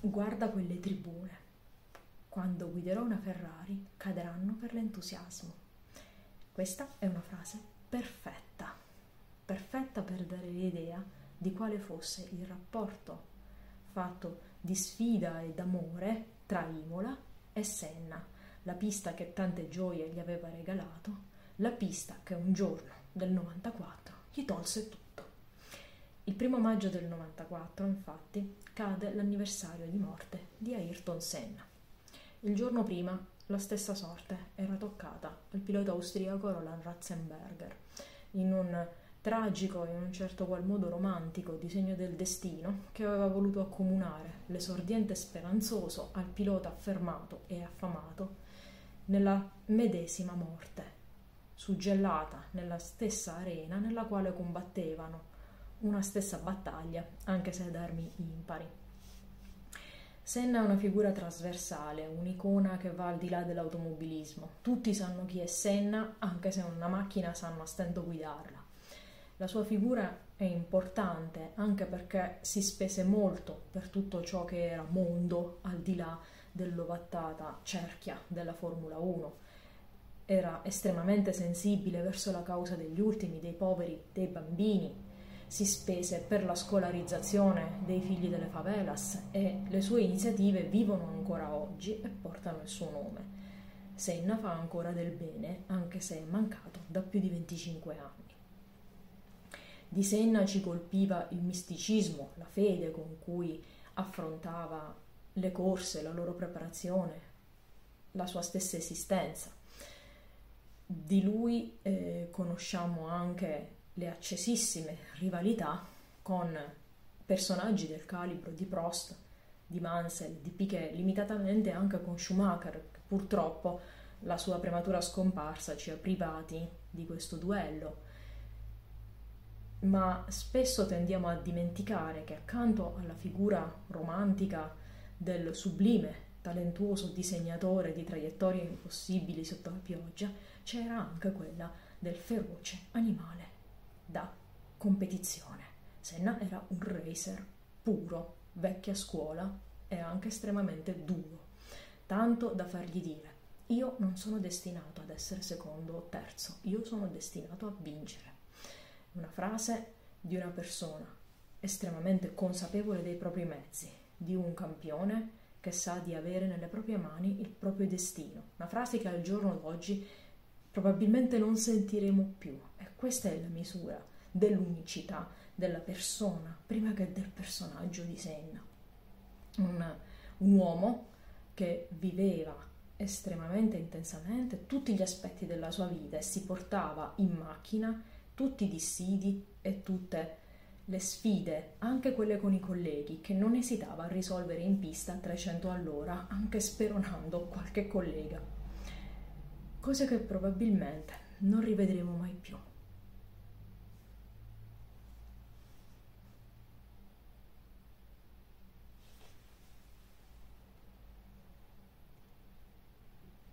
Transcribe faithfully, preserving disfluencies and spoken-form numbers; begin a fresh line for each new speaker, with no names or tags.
Guarda quelle tribune. Quando guiderò una Ferrari cadranno per l'entusiasmo. Questa è una frase perfetta, perfetta per dare l'idea di quale fosse il rapporto fatto di sfida e d'amore tra Imola e Senna, la pista che tante gioie gli aveva regalato, la pista che un giorno del novantaquattro gli tolse tutto. Il primo maggio del novantaquattro, infatti, cade l'anniversario di morte di Ayrton Senna. Il giorno prima la stessa sorte era toccata al pilota austriaco Roland Ratzenberger, in un tragico e in un certo qual modo romantico disegno del destino che aveva voluto accomunare l'esordiente speranzoso al pilota affermato e affamato nella medesima morte, suggellata nella stessa arena nella quale combattevano una stessa battaglia, anche se ad armi impari. Senna è una figura trasversale, un'icona che va al di là dell'automobilismo. Tutti sanno chi è Senna, anche se una macchina sanno a stento guidarla. La sua figura è importante anche perché si spese molto per tutto ciò che era mondo al di là dell'ovattata cerchia della Formula uno. Era estremamente sensibile verso la causa degli ultimi, dei poveri, dei bambini. Si spese per la scolarizzazione dei figli delle favelas e le sue iniziative vivono ancora oggi e portano il suo nome. Senna fa ancora del bene, anche se è mancato da più di venticinque anni. Di Senna ci colpiva il misticismo, la fede con cui affrontava le corse, la loro preparazione, la sua stessa esistenza. Di lui eh, conosciamo anche le accesissime rivalità con personaggi del calibro di Prost, di Mansell, di Piquet, limitatamente anche con Schumacher, che purtroppo la sua prematura scomparsa ci ha privati di questo duello. Ma spesso tendiamo a dimenticare che accanto alla figura romantica del sublime, talentuoso disegnatore di traiettorie impossibili sotto la pioggia, c'era anche quella del feroce animale da competizione. Senna era un racer puro, vecchia scuola e anche estremamente duro, tanto da fargli dire: io non sono destinato ad essere secondo o terzo, io sono destinato a vincere. Una frase di una persona estremamente consapevole dei propri mezzi, di un campione che sa di avere nelle proprie mani il proprio destino. Una frase che al giorno d'oggi probabilmente non sentiremo più, e questa è la misura dell'unicità della persona prima che del personaggio di Senna. Un, un uomo che viveva estremamente intensamente tutti gli aspetti della sua vita e si portava in macchina tutti i dissidi e tutte le sfide, anche quelle con i colleghi, che non esitava a risolvere in pista a trecento all'ora, anche speronando qualche collega. Cose che probabilmente non rivedremo mai più.